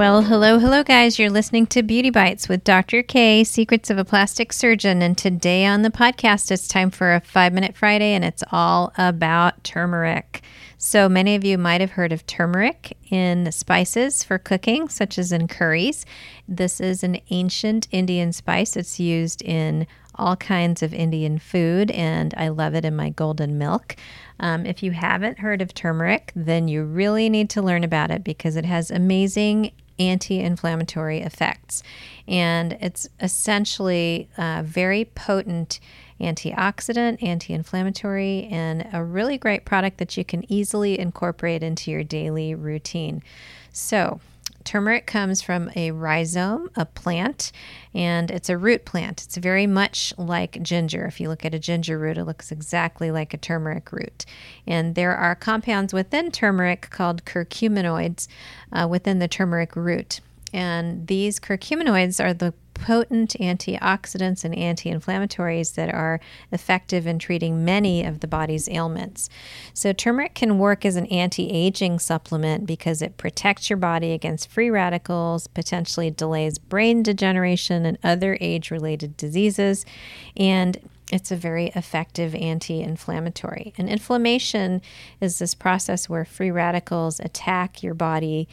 Well, hello, guys. You're listening to Beauty Bites with Dr. K, Secrets of a Plastic Surgeon. And today on the podcast, it's time for a 5-Minute Friday, and it's all about turmeric. So many of you might have heard of turmeric in spices for cooking, such as in curries. This is an ancient Indian spice. It's used in all kinds of Indian food, and I love it in my golden milk. If you haven't heard of turmeric, then you really need to learn about it because it has amazing anti-inflammatory effects. And it's essentially a very potent antioxidant, anti-inflammatory, and a really great product that you can easily incorporate into your daily routine. So, turmeric comes from a rhizome, a plant, and it's a root plant. It's very much like ginger. If you look at a ginger root, it looks exactly like a turmeric root. And there are compounds within turmeric called curcuminoids within the turmeric root. And these curcuminoids are the potent antioxidants and anti-inflammatories that are effective in treating many of the body's ailments. So turmeric can work as an anti-aging supplement because it protects your body against free radicals, potentially delays brain degeneration and other age-related diseases, and it's a very effective anti-inflammatory. And inflammation is this process where free radicals attack your body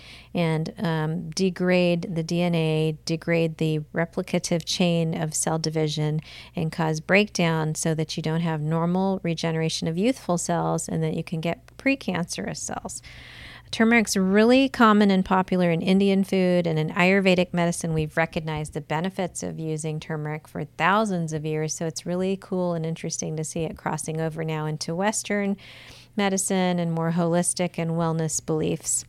and degrade the DNA, degrade the replicative chain of cell division, and cause breakdown so that you don't have normal regeneration of youthful cells and that you can get precancerous cells. Turmeric's really common and popular in Indian food, and in Ayurvedic medicine, we've recognized the benefits of using turmeric for thousands of years. So it's really cool and interesting to see it crossing over now into Western medicine and more holistic and wellness beliefs.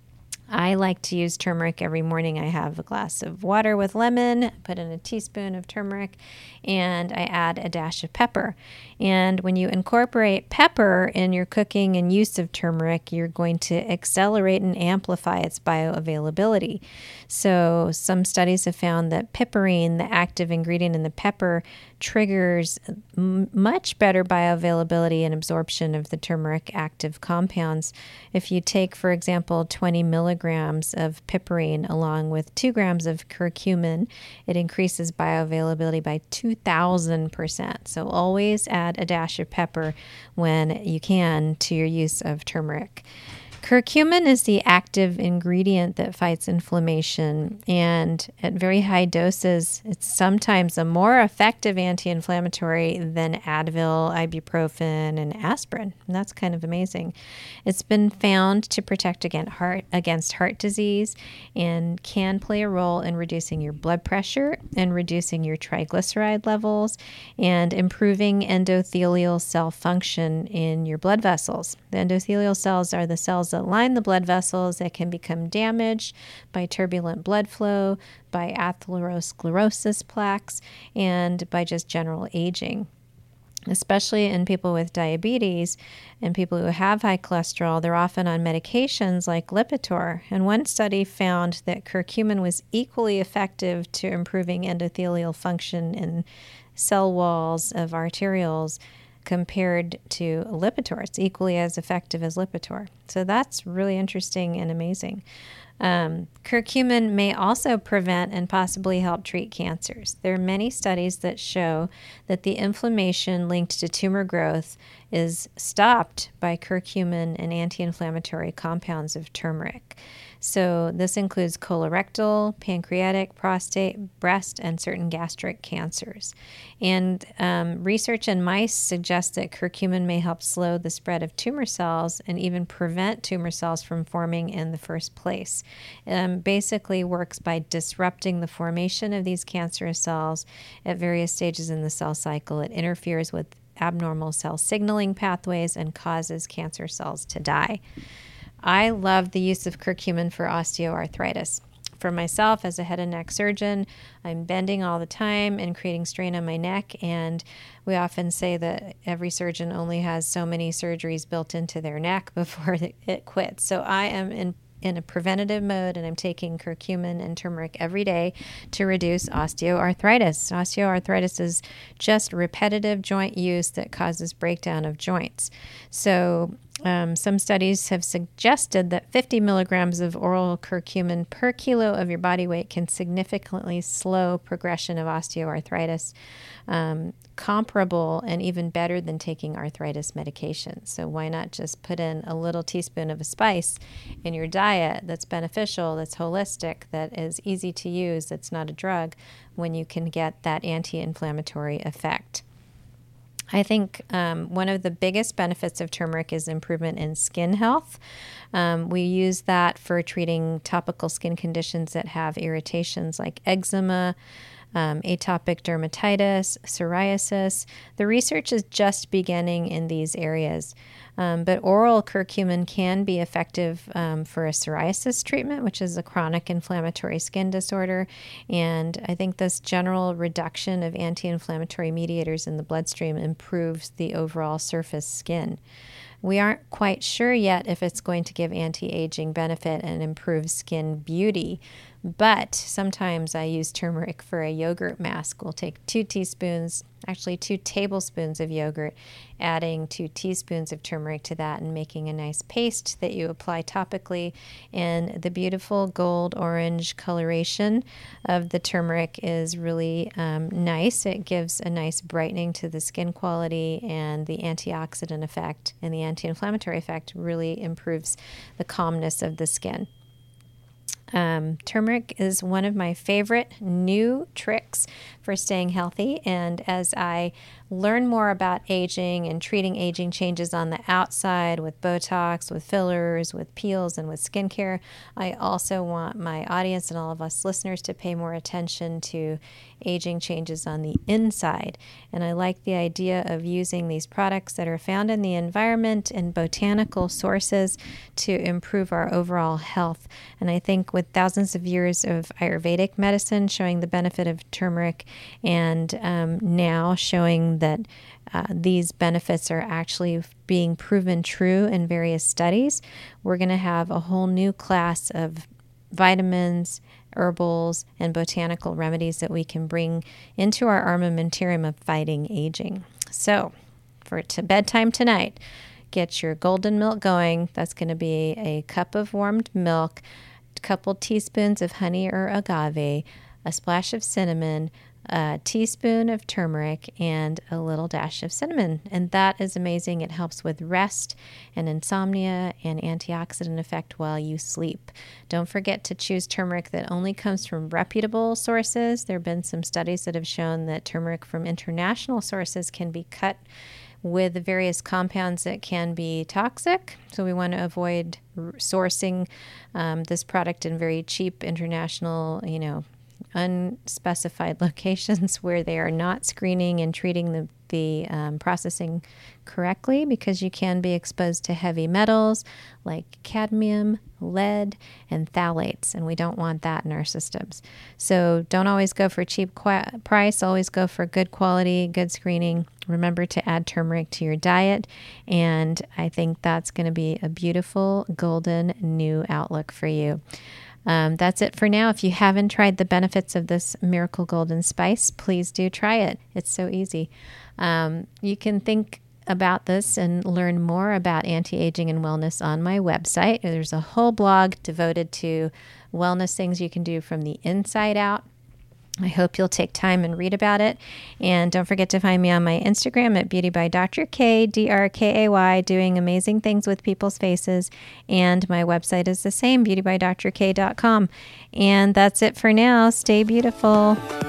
I like to use turmeric every morning. I have a glass of water with lemon, put in a teaspoon of turmeric, and I add a dash of pepper. And when you incorporate pepper in your cooking and use of turmeric, you're going to accelerate and amplify its bioavailability. So some studies have found that piperine, the active ingredient in the pepper, triggers much better bioavailability and absorption of the turmeric active compounds. If you take, for example, 20 milligrams of piperine along with 2 grams of curcumin, it increases bioavailability by 2,000%. So always add a dash of pepper when you can to your use of turmeric. Curcumin is the active ingredient that fights inflammation, and at very high doses, it's sometimes a more effective anti-inflammatory than Advil, ibuprofen, and aspirin. And that's kind of amazing. It's been found to protect against heart disease and can play a role in reducing your blood pressure and reducing your triglyceride levels and improving endothelial cell function in your blood vessels. The endothelial cells are the cells that line the blood vessels that can become damaged by turbulent blood flow, by atherosclerosis plaques, and by just general aging. Especially in people with diabetes and people who have high cholesterol, they're often on medications like Lipitor. And one study found that curcumin was equally effective to improving endothelial function in cell walls of arterioles compared to Lipitor. It's equally as effective as Lipitor. So that's really interesting and amazing. Curcumin may also prevent and possibly help treat cancers. There are many studies that show that the inflammation linked to tumor growth is stopped by curcumin and anti-inflammatory compounds of turmeric. So this includes colorectal, pancreatic, prostate, breast, and certain gastric cancers. And research in mice suggests that curcumin may help slow the spread of tumor cells and even prevent tumor cells from forming in the first place. Basically works by disrupting the formation of these cancerous cells at various stages in the cell cycle. It interferes with abnormal cell signaling pathways and causes cancer cells to die. I love the use of curcumin for osteoarthritis. For myself, as a head and neck surgeon, I'm bending all the time and creating strain on my neck, and we often say that every surgeon only has so many surgeries built into their neck before it quits. So I am in a preventative mode, and I'm taking curcumin and turmeric every day to reduce osteoarthritis. Osteoarthritis is just repetitive joint use that causes breakdown of joints. So Some studies have suggested that 50 milligrams of oral curcumin per kilo of your body weight can significantly slow progression of osteoarthritis, comparable and even better than taking arthritis medication. So why not just put in a little teaspoon of a spice in your diet that's beneficial, that's holistic, that is easy to use, that's not a drug, when you can get that anti-inflammatory effect. I think one of the biggest benefits of turmeric is improvement in skin health. We use that for treating topical skin conditions that have irritations like eczema, atopic dermatitis, psoriasis. The research is just beginning in these areas. But oral curcumin can be effective for a psoriasis treatment, which is a chronic inflammatory skin disorder. And I think this general reduction of anti-inflammatory mediators in the bloodstream improves the overall surface skin. We aren't quite sure yet if it's going to give anti-aging benefit and improve skin beauty, but sometimes I use turmeric for a yogurt mask. We'll take 2 tablespoons of yogurt, adding 2 teaspoons of turmeric to that and making a nice paste that you apply topically. And the beautiful gold-orange coloration of the turmeric is really nice. It gives a nice brightening to the skin quality, and the antioxidant effect and the anti-inflammatory effect really improves the calmness of the skin. Turmeric is one of my favorite new tricks for staying healthy. And as I learn more about aging and treating aging changes on the outside with Botox, with fillers, with peels, and with skincare, I also want my audience and all of us listeners to pay more attention to aging changes on the inside. And I like the idea of using these products that are found in the environment and botanical sources to improve our overall health. And I think with thousands of years of Ayurvedic medicine showing the benefit of turmeric, and now showing that these benefits are actually being proven true in various studies, we're going to have a whole new class of vitamins, herbals, and botanical remedies that we can bring into our armamentarium of fighting aging. So for bedtime tonight, get your golden milk going. That's going to be a cup of warmed milk, a couple teaspoons of honey or agave, a splash of cinnamon, a teaspoon of turmeric, and a little dash of cinnamon. And that is amazing. It helps with rest and insomnia and antioxidant effect while you sleep. Don't forget to choose turmeric that only comes from reputable sources. There have been some studies that have shown that turmeric from international sources can be cut with various compounds that can be toxic. So we want to avoid sourcing this product in very cheap international, unspecified locations where they are not screening and treating the processing correctly, because you can be exposed to heavy metals like cadmium, lead, and phthalates, and we don't want that in our systems. So don't always go for cheap price, always go for good quality, good screening. Remember to add turmeric to your diet, and I think that's going to be a beautiful golden new outlook for you. That's it for now. If you haven't tried the benefits of this Miracle Golden Spice, please do try it. It's so easy. You can think about this and learn more about anti-aging and wellness on my website. There's a whole blog devoted to wellness things you can do from the inside out. I hope you'll take time and read about it. And don't forget to find me on my Instagram at Beauty by Dr. K, DRKAY, doing amazing things with people's faces. And my website is the same, beautybydrk.com. And that's it for now. Stay beautiful.